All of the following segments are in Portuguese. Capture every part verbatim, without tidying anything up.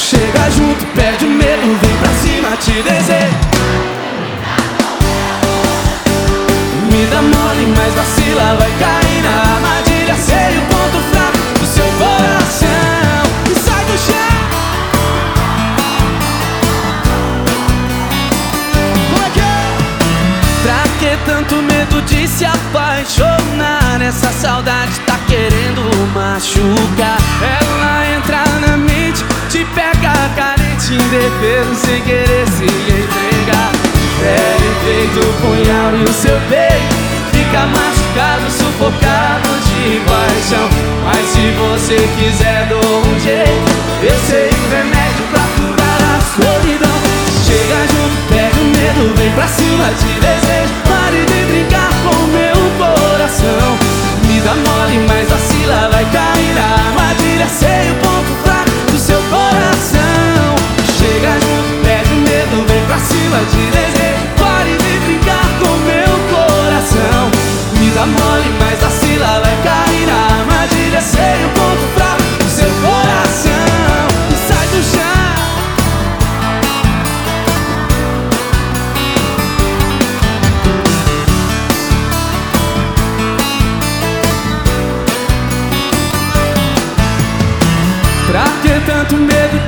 Chega junto, perde o medo, vem pra cima, te desejo. Me dá mole, mas vacila, vai cair na armadilha. Sei o ponto fraco do seu coração e sai do chão. Como é que é? Pra que tanto medo de se apaixonar? Essa saudade tá querendo machucar. Ela entra na mente, te pega carente, indefeso, sem querer se entregar. Fere feito punhal e o seu peito fica machucado, sufocado de paixão. Mas se você quiser, dou um jeito. Eu sei o remédio pra curar a solidão. Chega junto, pega o medo, vem pra cima, te desejo. Pare de brincar com meu coração. Me dá mole, mas vacila, vai cair na armadilha. Sei o ponto fraco do seu coração. Chega junto, pega o medo, vem pra cima, te desejo. Pare de brincar com meu coração. Me dá mole, mas vacila, vai cair na armadilha. Sei o ponto fraco do seu coração e sai do chão. Pra que tanto medo?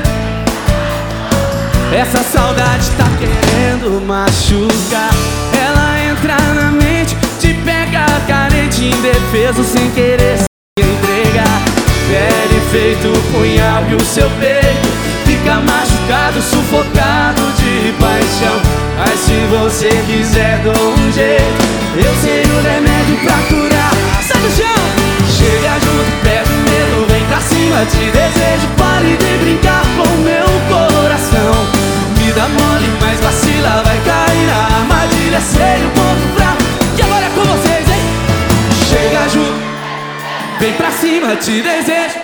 Essa saudade tá querendo machucar. Ela entra na mente, te pega carente, indefeso, sem querer se entregar. Fere feito punhal e o seu peito fica machucado, sufocado de paixão. Mas se você quiser, dou um jeito. Eu sei o remédio pra curar. Sai do chão! Chega junto, pega o medo, vem pra cima, te desejo. Pare de brincar com meu coração. Me dá mole, mas vacila, vai cair na armadilha. Sei o ponto fraco, que agora é com vocês, hein? Chega junto, vem pra cima, te desejo.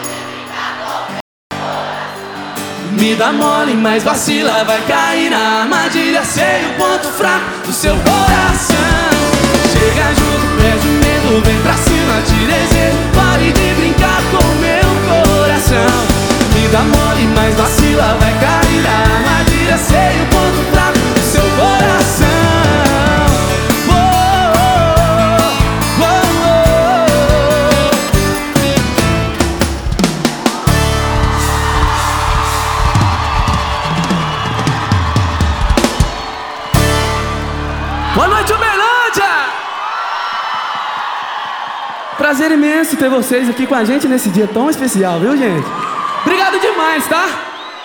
Me dá mole, mas vacila, vai cair na armadilha. Sei o ponto fraco do seu coração. Chega junto, perde o medo, vem pra cima, te desejo. Pare de brincar com meu coração. Me dá mole, mas vacila, vai cair na armadilha. Sei o ponto fraco do seu coração. Oh, oh, oh, oh. Boa noite, Uberlândia! Prazer imenso ter vocês aqui com a gente nesse dia tão especial, viu, gente? Obrigado demais, tá?